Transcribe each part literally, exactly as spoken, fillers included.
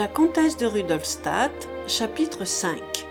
La comtesse de Rudolstadt, chapitre cinq.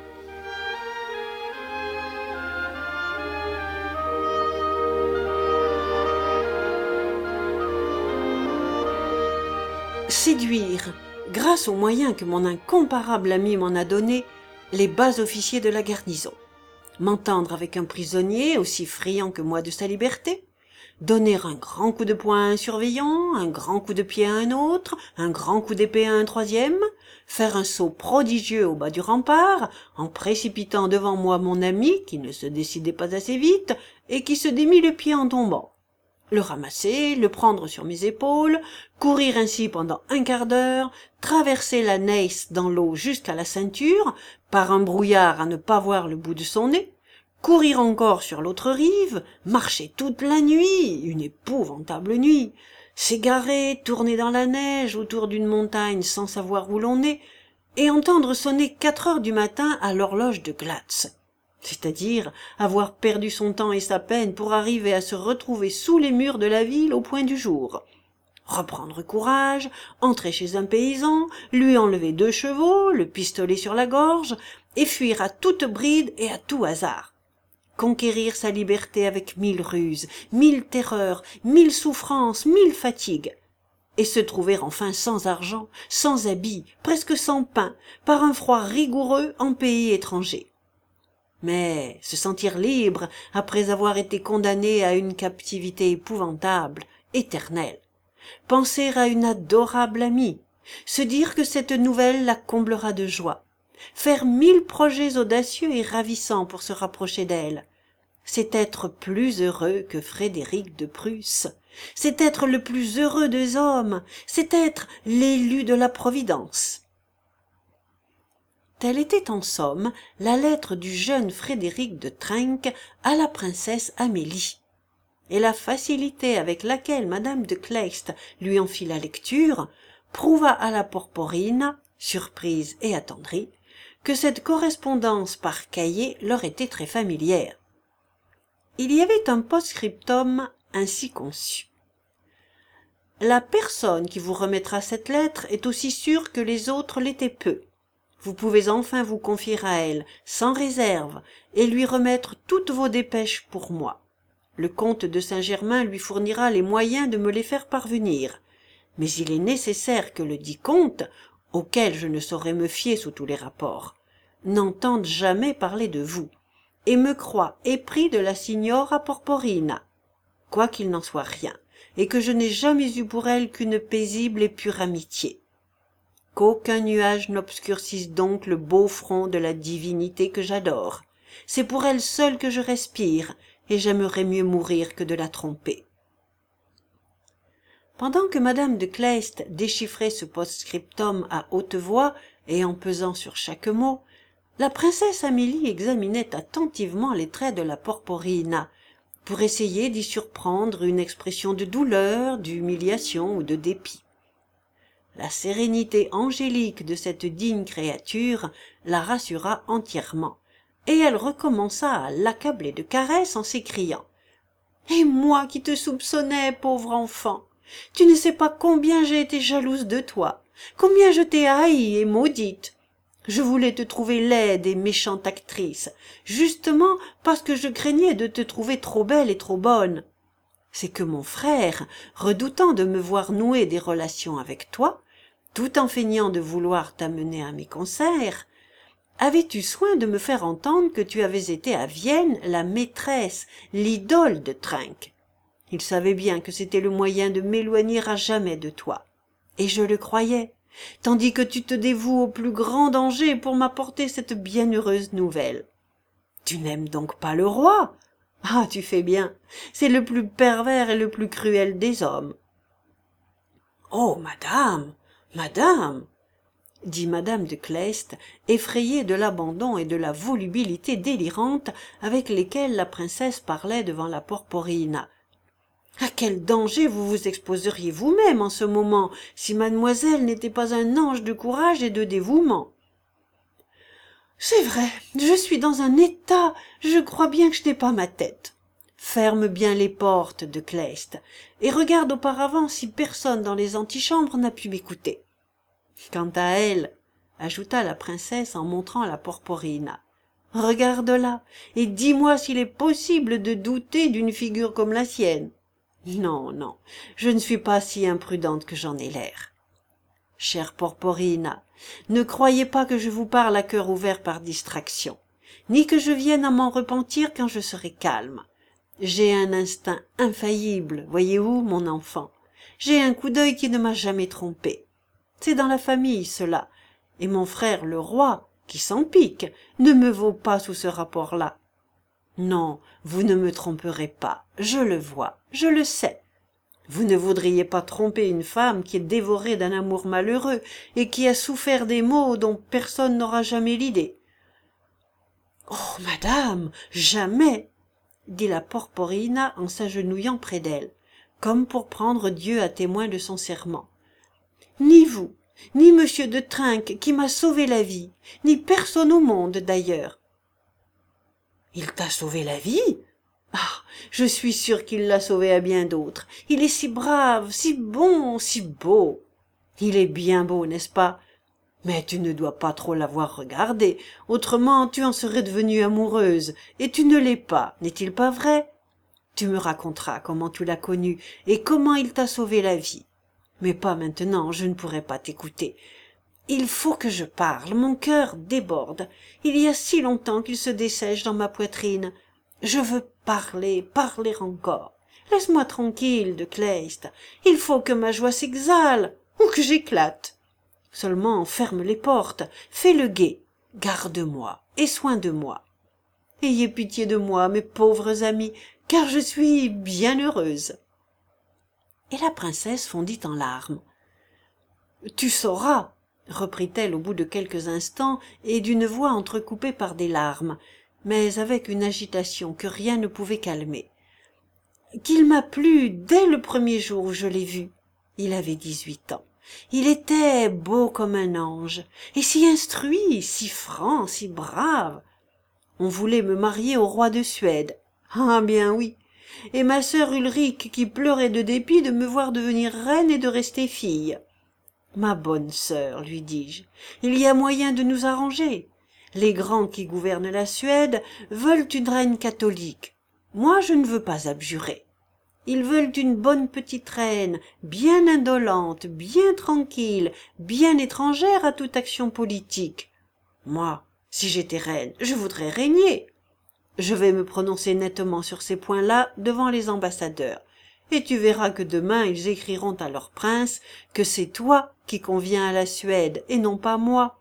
Séduire, grâce aux moyens que mon incomparable ami m'en a donnés, les bas officiers de la garnison. M'entendre avec un prisonnier aussi friand que moi de sa liberté, donner un grand coup de poing à un surveillant, un grand coup de pied à un autre, un grand coup d'épée à un troisième, faire un saut prodigieux au bas du rempart, en précipitant devant moi mon ami qui ne se décidait pas assez vite et qui se démit le pied en tombant. Le ramasser, le prendre sur mes épaules, courir ainsi pendant un quart d'heure, traverser la Neisse dans l'eau jusqu'à la ceinture, par un brouillard à ne pas voir le bout de son nez, courir encore sur l'autre rive, marcher toute la nuit, une épouvantable nuit, s'égarer, tourner dans la neige autour d'une montagne sans savoir où l'on est, et entendre sonner quatre heures du matin à l'horloge de Glatz. C'est-à-dire avoir perdu son temps et sa peine pour arriver à se retrouver sous les murs de la ville au point du jour. Reprendre courage, entrer chez un paysan, lui enlever deux chevaux, le pistolet sur la gorge, et fuir à toute bride et à tout hasard. Conquérir sa liberté avec mille ruses, mille terreurs, mille souffrances, mille fatigues, et se trouver enfin sans argent, sans habits, presque sans pain, par un froid rigoureux en pays étranger. Mais se sentir libre après avoir été condamné à une captivité épouvantable, éternelle. Penser à une adorable amie, se dire que cette nouvelle la comblera de joie, faire mille projets audacieux et ravissants pour se rapprocher d'elle. C'est être plus heureux que Frédéric de Prusse, c'est être le plus heureux des hommes, c'est être l'élu de la Providence. Telle était en somme la lettre du jeune Frédéric de Trenck à la princesse Amélie. Et la facilité avec laquelle madame de Kleist lui en fit la lecture prouva à la Porporine, surprise et attendrie, que cette correspondance par cahier leur était très familière. Il y avait un post-scriptum ainsi conçu. La personne qui vous remettra cette lettre est aussi sûre que les autres l'étaient peu. Vous pouvez enfin vous confier à elle, sans réserve, et lui remettre toutes vos dépêches pour moi. Le comte de Saint-Germain lui fournira les moyens de me les faire parvenir. Mais il est nécessaire que le dit comte, auquel je ne saurais me fier sous tous les rapports, n'entende jamais parler de vous, et me croie épris de la signora Porporina, quoiqu'il n'en soit rien, et que je n'ai jamais eu pour elle qu'une paisible et pure amitié. Qu'aucun nuage n'obscurcisse donc le beau front de la divinité que j'adore. C'est pour elle seule que je respire, et j'aimerais mieux mourir que de la tromper. Pendant que madame de Kleist déchiffrait ce post-scriptum à haute voix et en pesant sur chaque mot, la princesse Amélie examinait attentivement les traits de la Porporina, pour essayer d'y surprendre une expression de douleur, d'humiliation ou de dépit. La sérénité angélique de cette digne créature la rassura entièrement, et elle recommença à l'accabler de caresses en s'écriant « Et moi qui te soupçonnais, pauvre enfant, tu ne sais pas combien j'ai été jalouse de toi, combien je t'ai haïe et maudite. Je voulais te trouver laide et méchante actrice, justement parce que je craignais de te trouver trop belle et trop bonne. C'est que mon frère, redoutant de me voir nouer des relations avec toi, tout en feignant de vouloir t'amener à mes concerts, avait eu soin de me faire entendre que tu avais été à Vienne la maîtresse, l'idole de Trenck. Il savait bien que c'était le moyen de m'éloigner à jamais de toi, et je le croyais, tandis que tu te dévoues au plus grand danger pour m'apporter cette bienheureuse nouvelle. Tu n'aimes donc pas le roi? Ah, tu fais bien, c'est le plus pervers et le plus cruel des hommes. Oh, madame, madame, dit madame de Kleist, effrayée de l'abandon et de la volubilité délirante avec lesquelles la princesse parlait devant la Porporina. À quel danger vous vous exposeriez vous-même en ce moment si mademoiselle n'était pas un ange de courage et de dévouement? C'est vrai, je suis dans un état, je crois bien que je n'ai pas ma tête. Ferme bien les portes de Kleist, et regarde auparavant si personne dans les antichambres n'a pu m'écouter. Quant à elle, ajouta la princesse en montrant la Porporina, regarde-la et dis-moi s'il est possible de douter d'une figure comme la sienne. Non, non, je ne suis pas si imprudente que j'en ai l'air. Chère Porporina, ne croyez pas que je vous parle à cœur ouvert par distraction, ni que je vienne à m'en repentir quand je serai calme. J'ai un instinct infaillible, voyez-vous, mon enfant. J'ai un coup d'œil qui ne m'a jamais trompé. C'est dans la famille, cela, et mon frère le roi, qui s'en pique, ne me vaut pas sous ce rapport-là. Non, vous ne me tromperez pas, je le vois, je le sais. Vous ne voudriez pas tromper une femme qui est dévorée d'un amour malheureux et qui a souffert des maux dont personne n'aura jamais l'idée. « Oh, madame, jamais !» dit la Porporina en s'agenouillant près d'elle, comme pour prendre Dieu à témoin de son serment. « Ni vous, ni monsieur de Trinques qui m'a sauvé la vie, ni personne au monde d'ailleurs. »« Il t'a sauvé la vie ? Ah, je suis sûre qu'il l'a sauvé à bien d'autres. Il est si brave, si bon, si beau. Il est bien beau, n'est-ce pas ? Mais tu ne dois pas trop l'avoir regardé, autrement tu en serais devenue amoureuse, et tu ne l'es pas, n'est-il pas vrai ? Tu me raconteras comment tu l'as connu et comment il t'a sauvé la vie. Mais pas maintenant, je ne pourrai pas t'écouter. Il faut que je parle, mon cœur déborde. Il y a si longtemps qu'il se dessèche dans ma poitrine. Je veux parler, parler encore. Laisse-moi tranquille, de Kleist. Il faut que ma joie s'exhale, ou que j'éclate. Seulement ferme les portes, fais le guet, garde-moi, aie soin de moi. Ayez pitié de moi, mes pauvres amis, car je suis bien heureuse. Et la princesse fondit en larmes. « Tu sauras, » reprit-elle au bout de quelques instants, et d'une voix entrecoupée par des larmes, mais avec une agitation que rien ne pouvait calmer, « qu'il m'a plu dès le premier jour où je l'ai vu. Il avait dix-huit ans. Il était beau comme un ange, et si instruit, si franc, si brave. On voulait me marier au roi de Suède. Ah bien oui, et ma sœur Ulrique qui pleurait de dépit de me voir devenir reine et de rester fille. Ma bonne sœur, lui dis-je, il y a moyen de nous arranger. Les grands qui gouvernent la Suède veulent une reine catholique. Moi, je ne veux pas abjurer. Ils veulent une bonne petite reine, bien indolente, bien tranquille, bien étrangère à toute action politique. Moi, si j'étais reine, je voudrais régner. Je vais me prononcer nettement sur ces points-là devant les ambassadeurs, et tu verras que demain ils écriront à leur prince que c'est toi qui conviens à la Suède et non pas moi.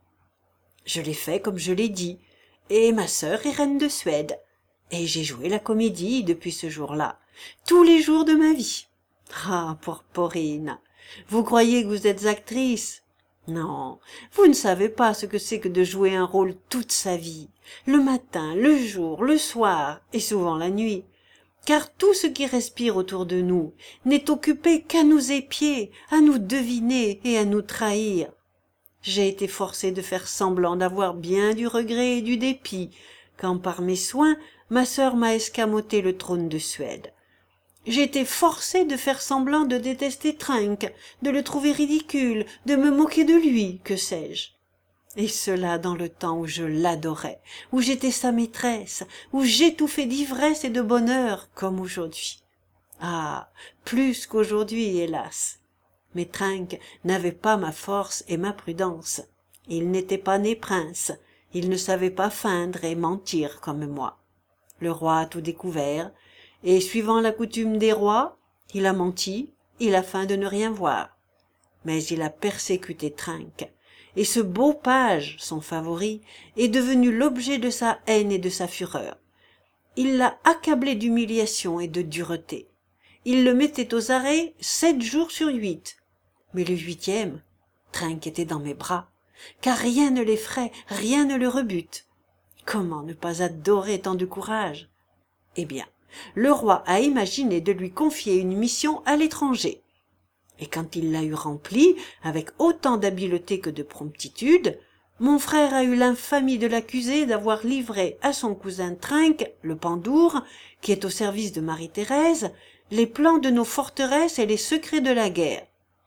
Je l'ai fait comme je l'ai dit, et ma sœur est reine de Suède, et j'ai joué la comédie depuis ce jour-là, tous les jours de ma vie. Ah, Porporina, vous croyez que vous êtes actrice? Non, vous ne savez pas ce que c'est que de jouer un rôle toute sa vie, le matin, le jour, le soir, et souvent la nuit. Car tout ce qui respire autour de nous n'est occupé qu'à nous épier, à nous deviner et à nous trahir. J'ai été forcée de faire semblant d'avoir bien du regret et du dépit, quand par mes soins, ma sœur m'a escamoté le trône de Suède. J'ai été forcée de faire semblant de détester Trinques, de le trouver ridicule, de me moquer de lui, que sais-je. Et cela dans le temps où je l'adorais, où j'étais sa maîtresse, où j'étouffais d'ivresse et de bonheur, comme aujourd'hui. Ah, plus qu'aujourd'hui, hélas. Mais Trinques n'avait pas ma force et ma prudence. Il n'était pas né prince, il ne savait pas feindre et mentir comme moi. Le roi a tout découvert, et suivant la coutume des rois, il a menti, il a feint de ne rien voir. Mais il a persécuté Trinques, et ce beau page, son favori, est devenu l'objet de sa haine et de sa fureur. Il l'a accablé d'humiliation et de dureté. Il le mettait aux arrêts sept jours sur huit. Mais le huitième, Trinques était dans mes bras, car rien ne l'effraie, rien ne le rebute. Comment ne pas adorer tant de courage? Eh bien, le roi a imaginé de lui confier une mission à l'étranger. Et quand il l'a eu remplie, avec autant d'habileté que de promptitude, mon frère a eu l'infamie de l'accuser d'avoir livré à son cousin Trinques, le Pandour, qui est au service de Marie-Thérèse, les plans de nos forteresses et les secrets de la guerre.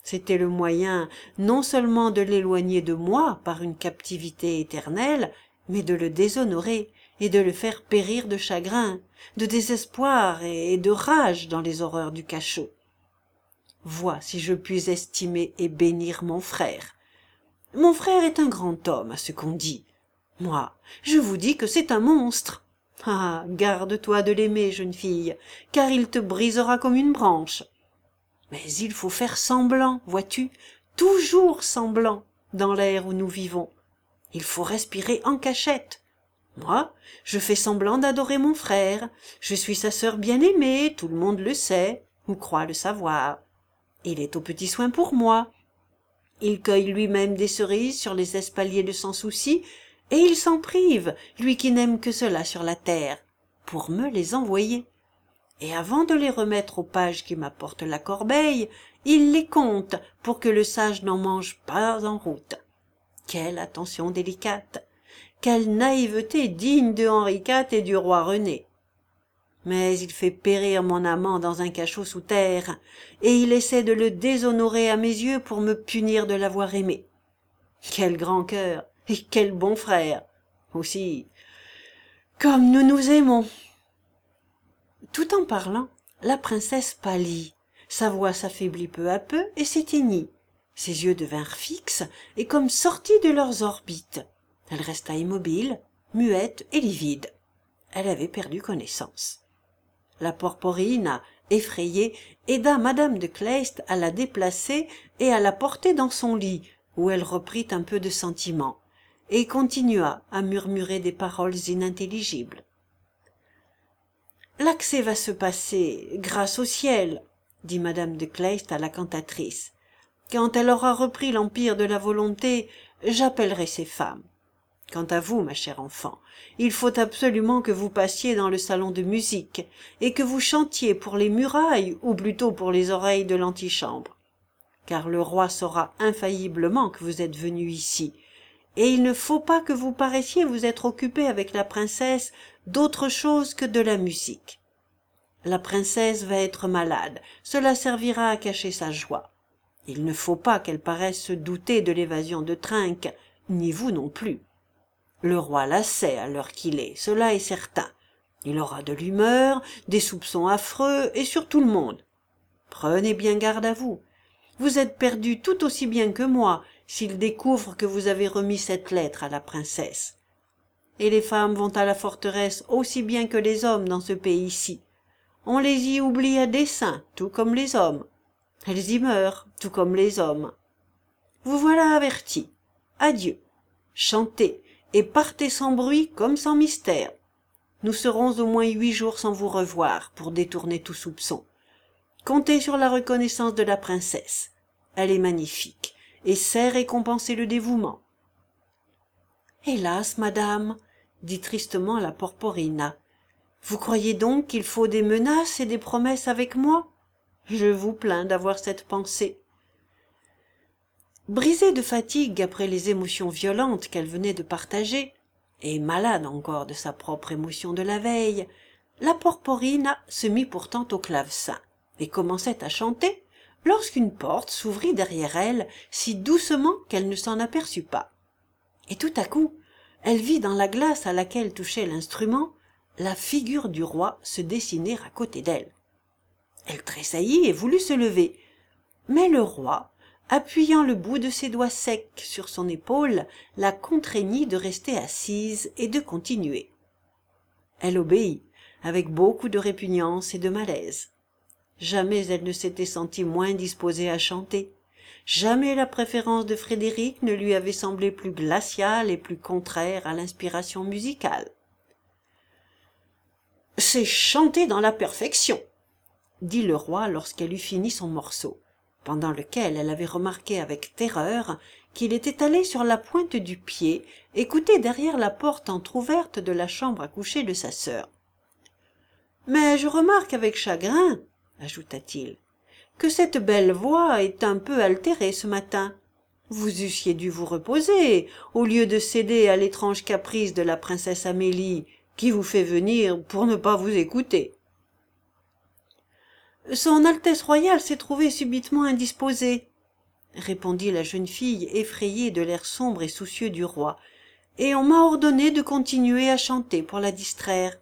C'était le moyen non seulement de l'éloigner de moi par une captivité éternelle, mais de le déshonorer et de le faire périr de chagrin, de désespoir et de rage dans les horreurs du cachot. Vois si je puis estimer et bénir mon frère. Mon frère est un grand homme, à ce qu'on dit. Moi, je vous dis que c'est un monstre. Ah, garde-toi de l'aimer, jeune fille, car il te brisera comme une branche. Mais il faut faire semblant, vois-tu, toujours semblant, dans l'air où nous vivons. Il faut respirer en cachette. Moi, je fais semblant d'adorer mon frère. Je suis sa sœur bien-aimée, tout le monde le sait, ou croit le savoir. Il est aux petits soins pour moi. Il cueille lui-même des cerises sur les espaliers de Sans Souci, et il s'en prive, lui qui n'aime que cela sur la terre, pour me les envoyer. Et avant de les remettre au page qui m'apporte la corbeille, il les compte pour que le sage n'en mange pas en route. Quelle attention délicate! Quelle naïveté digne de Henri quatre et du roi René! Mais il fait périr mon amant dans un cachot sous terre, et il essaie de le déshonorer à mes yeux pour me punir de l'avoir aimé. Quel grand cœur et quel bon frère! Aussi, comme nous nous aimons! Tout en parlant, la princesse pâlit, sa voix s'affaiblit peu à peu et s'éteignit. Ses yeux devinrent fixes et comme sortis de leurs orbites. Elle resta immobile, muette et livide. Elle avait perdu connaissance. La Porporina, effrayée, aida madame de Kleist à la déplacer et à la porter dans son lit, où elle reprit un peu de sentiment, et continua à murmurer des paroles inintelligibles. L'accès va se passer, grâce au ciel, dit madame de Kleist à la cantatrice. Quand elle aura repris l'empire de la volonté, j'appellerai ces femmes. Quant à vous, ma chère enfant, il faut absolument que vous passiez dans le salon de musique, et que vous chantiez pour les murailles, ou plutôt pour les oreilles de l'antichambre. Car le roi saura infailliblement que vous êtes venu ici, et il ne faut pas que vous paraissiez vous être occupé avec la princesse d'autre chose que de la musique. La princesse va être malade, cela servira à cacher sa joie. Il ne faut pas qu'elle paraisse se douter de l'évasion de Trinque, ni vous non plus. Le roi la sait à l'heure qu'il est, cela est certain. Il aura de l'humeur, des soupçons affreux, et sur tout le monde. Prenez bien garde à vous. Vous êtes perdu tout aussi bien que moi, s'il découvre que vous avez remis cette lettre à la princesse. Et les femmes vont à la forteresse aussi bien que les hommes dans ce pays-ci. On les y oublie à dessein, tout comme les hommes. Elles y meurent, tout comme les hommes. Vous voilà avertis. Adieu. Chantez, et partez sans bruit comme sans mystère. Nous serons au moins huit jours sans vous revoir, pour détourner tout soupçon. Comptez sur la reconnaissance de la princesse. Elle est magnifique, et sait récompenser le dévouement. Hélas, madame, dit tristement la Porporina, vous croyez donc qu'il faut des menaces et des promesses avec moi? Je vous plains d'avoir cette pensée. Brisée de fatigue après les émotions violentes qu'elle venait de partager, et malade encore de sa propre émotion de la veille, la Porporina se mit pourtant au clavecin et commençait à chanter lorsqu'une porte s'ouvrit derrière elle si doucement qu'elle ne s'en aperçut pas. Et tout à coup, elle vit dans la glace à laquelle touchait l'instrument la figure du roi se dessiner à côté d'elle. Elle tressaillit et voulut se lever, mais le roi, appuyant le bout de ses doigts secs sur son épaule, la contraignit de rester assise et de continuer. Elle obéit, avec beaucoup de répugnance et de malaise. Jamais elle ne s'était sentie moins disposée à chanter. Jamais la préférence de Frédéric ne lui avait semblé plus glaciale et plus contraire à l'inspiration musicale. « C'est chanter dans la perfection !» dit le roi lorsqu'elle eut fini son morceau, pendant lequel elle avait remarqué avec terreur qu'il était allé sur la pointe du pied écouter derrière la porte entr'ouverte de la chambre à coucher de sa sœur. « Mais je remarque avec chagrin, ajouta-t-il, que cette belle voix est un peu altérée ce matin. Vous eussiez dû vous reposer, au lieu de céder à l'étrange caprice de la princesse Amélie, qui vous fait venir pour ne pas vous écouter. » Son Altesse royale s'est trouvée subitement indisposée, répondit la jeune fille, effrayée de l'air sombre et soucieux du roi, et on m'a ordonné de continuer à chanter pour la distraire.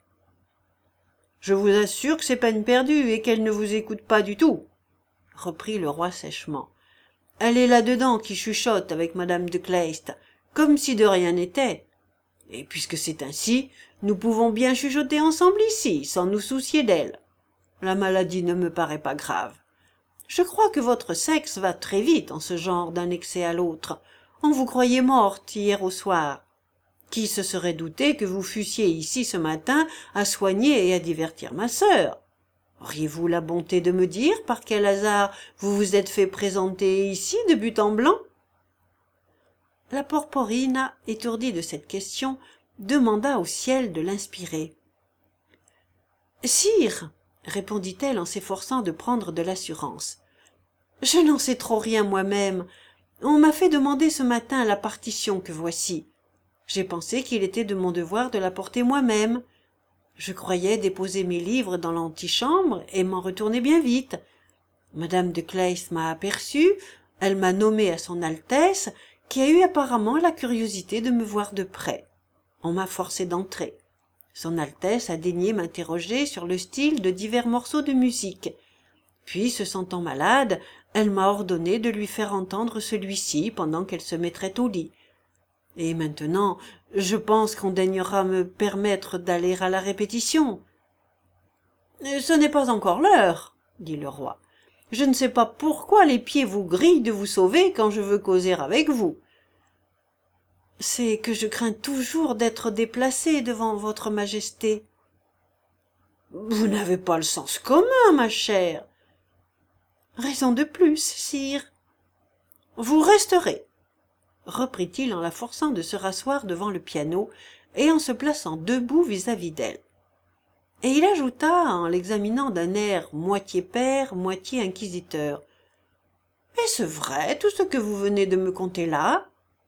Je vous assure que c'est peine perdue et qu'elle ne vous écoute pas du tout, reprit le roi sèchement. Elle est là-dedans qui chuchote avec madame de Kleist, comme si de rien n'était. Et puisque c'est ainsi, nous pouvons bien chuchoter ensemble ici, sans nous soucier d'elle. La maladie ne me paraît pas grave. Je crois que votre sexe va très vite en ce genre d'un excès à l'autre. On vous croyait morte hier au soir. Qui se serait douté que vous fussiez ici ce matin à soigner et à divertir ma sœur? Auriez-vous la bonté de me dire par quel hasard vous vous êtes fait présenter ici de but en blanc? La Porporina, étourdie de cette question, demanda au ciel de l'inspirer. « Sire, répondit-elle en s'efforçant de prendre de l'assurance, je n'en sais trop rien moi-même. On m'a fait demander ce matin la partition que voici. J'ai pensé qu'il était de mon devoir de la porter moi-même. Je croyais déposer mes livres dans l'antichambre et m'en retourner bien vite. Madame de Kleist m'a aperçue, elle m'a nommé à son Altesse, qui a eu apparemment la curiosité de me voir de près. On m'a forcé d'entrer. Son Altesse a daigné m'interroger sur le style de divers morceaux de musique. Puis, se sentant malade, elle m'a ordonné de lui faire entendre celui-ci pendant qu'elle se mettrait au lit. Et maintenant, je pense qu'on daignera me permettre d'aller à la répétition. « Ce n'est pas encore l'heure, » dit le roi. « Je ne sais pas pourquoi les pieds vous grillent de vous sauver quand je veux causer avec vous. »« C'est que je crains toujours d'être déplacé devant votre majesté. »« Vous n'avez pas le sens commun, ma chère. »« Raison de plus, sire. »« Vous resterez, » reprit-il en la forçant de se rasseoir devant le piano et en se plaçant debout vis-à-vis d'elle. Et il ajouta, en l'examinant d'un air moitié père, moitié inquisiteur. « Est-ce vrai tout ce que vous venez de me conter là ?»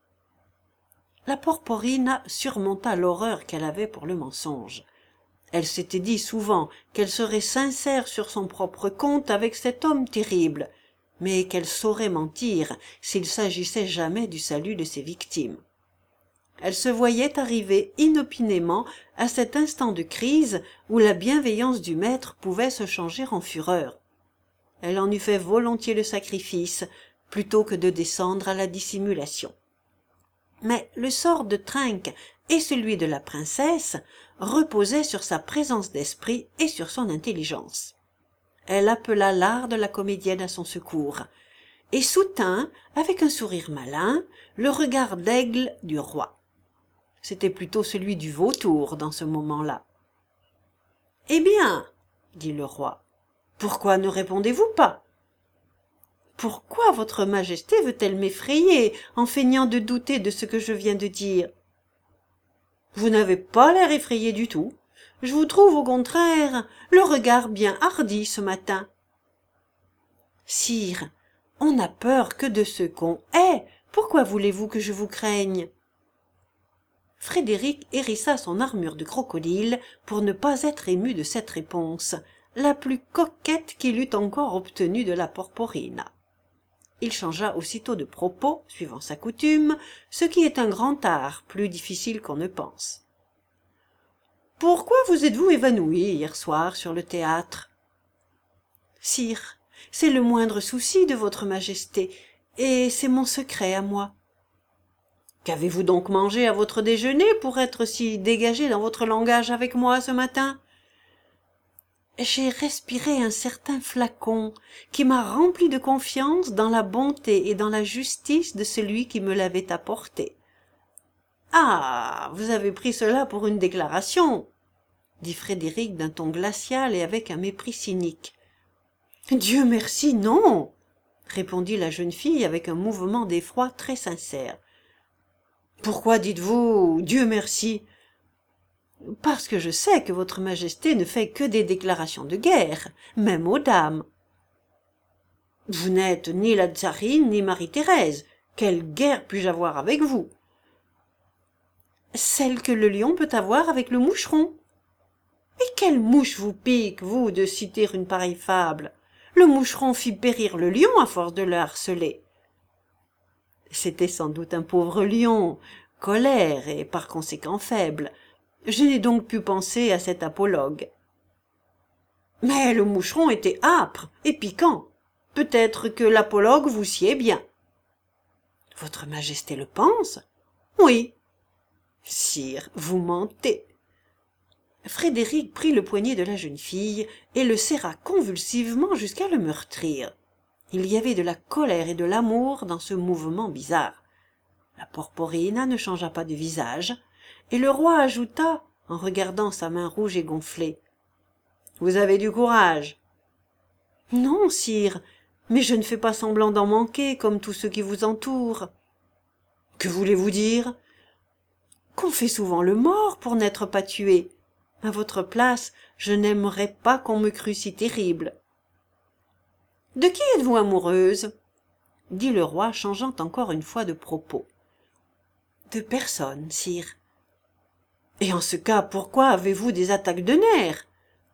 La Porporina surmonta l'horreur qu'elle avait pour le mensonge. Elle s'était dit souvent qu'elle serait sincère sur son propre compte avec cet homme terrible, mais qu'elle saurait mentir s'il s'agissait jamais du salut de ses victimes. Elle se voyait arriver inopinément à cet instant de crise où la bienveillance du maître pouvait se changer en fureur. Elle en eût fait volontiers le sacrifice, plutôt que de descendre à la dissimulation. Mais le sort de Trinque et celui de la princesse reposaient sur sa présence d'esprit et sur son intelligence. Elle appela l'art de la comédienne à son secours, et soutint, avec un sourire malin, le regard d'aigle du roi. C'était plutôt celui du vautour dans ce moment-là. « Eh bien, dit le roi, pourquoi ne répondez-vous pas ? Pourquoi votre majesté veut-elle m'effrayer en feignant de douter de ce que je viens de dire ? Vous n'avez pas l'air effrayé du tout. Je vous trouve au contraire le regard bien hardi ce matin. Sire, on n'a peur que de ce qu'on est. Pourquoi voulez-vous que je vous craigne ? Frédéric hérissa son armure de crocodile pour ne pas être ému de cette réponse, la plus coquette qu'il eût encore obtenue de la Porporina. Il changea aussitôt de propos, suivant sa coutume, ce qui est un grand art, plus difficile qu'on ne pense. « Pourquoi vous êtes-vous évanoui hier soir sur le théâtre ?»« Sire, c'est le moindre souci de votre majesté, et c'est mon secret à moi. »« Qu'avez-vous donc mangé à votre déjeuner pour être si dégagé dans votre langage avec moi ce matin ?» J'ai respiré un certain flacon qui m'a rempli de confiance dans la bonté et dans la justice de celui qui me l'avait apporté. « Ah, vous avez pris cela pour une déclaration !» dit Frédéric d'un ton glacial et avec un mépris cynique. « Dieu merci, non !» répondit la jeune fille avec un mouvement d'effroi très sincère. « Pourquoi dites-vous « Dieu merci » ? Parce que je sais que votre majesté ne fait que des déclarations de guerre, même aux dames. Vous n'êtes ni la tsarine ni Marie-Thérèse. Quelle guerre puis-je avoir avec vous? Celle que le lion peut avoir avec le moucheron. Et quelle mouche vous pique, vous, de citer une pareille fable? Le moucheron fit périr le lion à force de le harceler. C'était sans doute un pauvre lion, colère et par conséquent faible. Je n'ai donc pu penser à cet apologue. Mais le moucheron était âpre et piquant. Peut-être que l'apologue vous sied bien. Votre Majesté le pense? Oui. Sire, vous mentez. Frédéric prit le poignet de la jeune fille et le serra convulsivement jusqu'à le meurtrir. Il y avait de la colère et de l'amour dans ce mouvement bizarre. La Porporina ne changea pas de visage, et le roi ajouta, en regardant sa main rouge et gonflée: « Vous avez du courage. »« Non, sire, mais je ne fais pas semblant d'en manquer, comme tous ceux qui vous entourent. »« Que voulez-vous dire ?»« Qu'on fait souvent le mort pour n'être pas tué. À votre place, je n'aimerais pas qu'on me crût si terrible. »« De qui êtes-vous amoureuse ?» dit le roi, changeant encore une fois de propos. « De personne, sire. »« Et en ce cas, pourquoi avez-vous des attaques de nerfs ?»«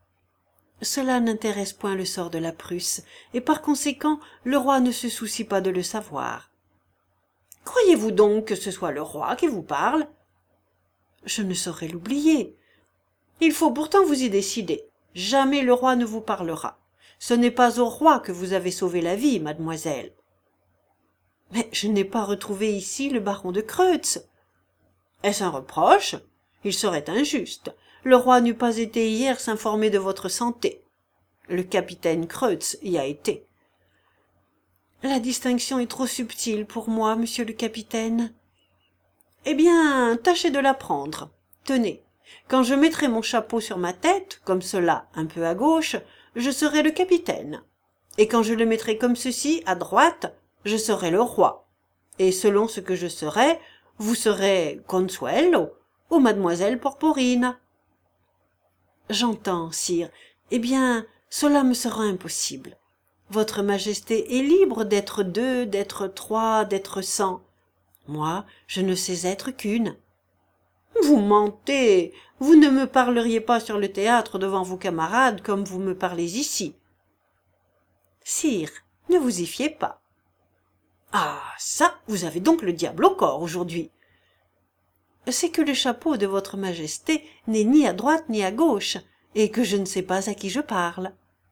Cela n'intéresse point le sort de la Prusse, et par conséquent, le roi ne se soucie pas de le savoir. »« Croyez-vous donc que ce soit le roi qui vous parle ?»« Je ne saurais l'oublier. Il faut pourtant vous y décider. Jamais le roi ne vous parlera. Ce n'est pas au roi que vous avez sauvé la vie, mademoiselle. »« Mais je n'ai pas retrouvé ici le baron de Creutz. »« Est-ce un reproche ? Il serait injuste. Le roi n'eût pas été hier s'informer de votre santé. Le capitaine Creutz y a été. »« La distinction est trop subtile pour moi, monsieur le capitaine. »« Eh bien, tâchez de l'apprendre. Tenez, quand je mettrai mon chapeau sur ma tête, comme cela, un peu à gauche, je serai le capitaine. Et quand je le mettrai comme ceci, à droite, je serai le roi. Et selon ce que je serai, vous serez Consuelo ou mademoiselle Porporina. »« J'entends, sire. Eh bien, cela me sera impossible. Votre Majesté est libre d'être deux, d'être trois, d'être cent. Moi, je ne sais être qu'une. »« Vous mentez. Vous ne me parleriez pas sur le théâtre devant vos camarades comme vous me parlez ici. »« Sire, ne vous y fiez pas. »« Ah, ça, vous avez donc le diable au corps aujourd'hui. »« C'est que le chapeau de votre Majesté n'est ni à droite ni à gauche, et que je ne sais pas à qui je parle. »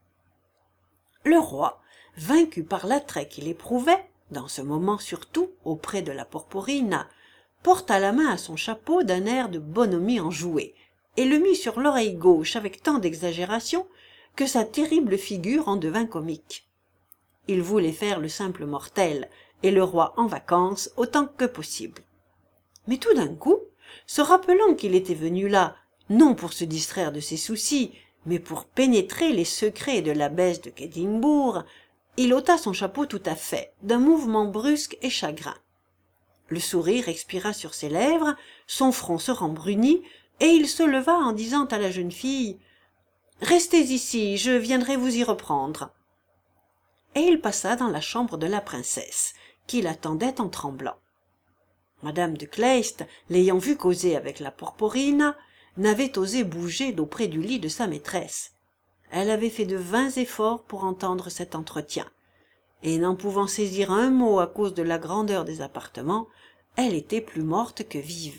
Le roi, vaincu par l'attrait qu'il éprouvait, dans ce moment surtout auprès de la Porporina, porta la main à son chapeau d'un air de bonhomie enjouée, et le mit sur l'oreille gauche avec tant d'exagération que sa terrible figure en devint comique. Il voulait faire le simple mortel, et le roi en vacances autant que possible. Mais tout d'un coup, se rappelant qu'il était venu là, non pour se distraire de ses soucis, mais pour pénétrer les secrets de l'abbesse de Quedlinbourg, il ôta son chapeau tout à fait, d'un mouvement brusque et chagrin. Le sourire expira sur ses lèvres, son front se rembrunit, et il se leva en disant à la jeune fille: « Restez ici, je viendrai vous y reprendre. » Et il passa dans la chambre de la princesse, qui l'attendait en tremblant. Madame de Kleist, l'ayant vu causer avec la Porporina, n'avait osé bouger d'auprès du lit de sa maîtresse. Elle avait fait de vains efforts pour entendre cet entretien, et n'en pouvant saisir un mot à cause de la grandeur des appartements, elle était plus morte que vive.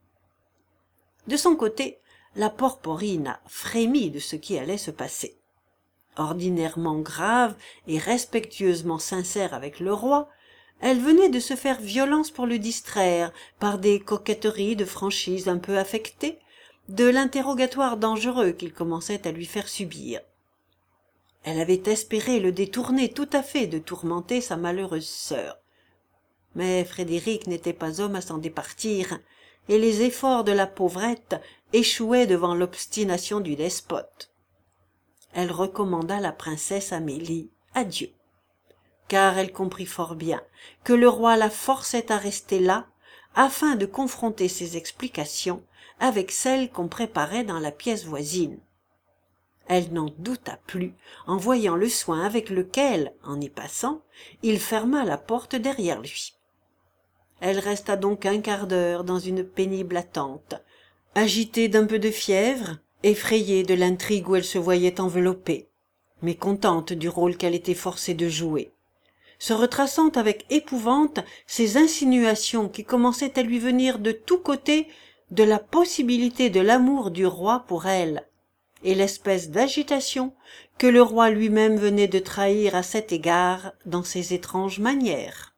De son côté, la Porporina frémit de ce qui allait se passer. Ordinairement grave et respectueusement sincère avec le roi, elle venait de se faire violence pour le distraire par des coquetteries de franchise un peu affectées, de l'interrogatoire dangereux qu'il commençait à lui faire subir. Elle avait espéré le détourner tout à fait de tourmenter sa malheureuse sœur. Mais Frédéric n'était pas homme à s'en départir, et les efforts de la pauvrette échouaient devant l'obstination du despote. Elle recommanda la princesse Amélie à Dieu, car elle comprit fort bien que le roi la forçait à rester là, afin de confronter ses explications avec celles qu'on préparait dans la pièce voisine. Elle n'en douta plus en voyant le soin avec lequel, en y passant, il ferma la porte derrière lui. Elle resta donc un quart d'heure dans une pénible attente, agitée d'un peu de fièvre, effrayée de l'intrigue où elle se voyait enveloppée, mais contente du rôle qu'elle était forcée de jouer. se retraçant avec épouvante ces insinuations qui commençaient à lui venir de tous côtés de la possibilité de l'amour du roi pour elle, et l'espèce d'agitation que le roi lui-même venait de trahir à cet égard dans ses étranges manières.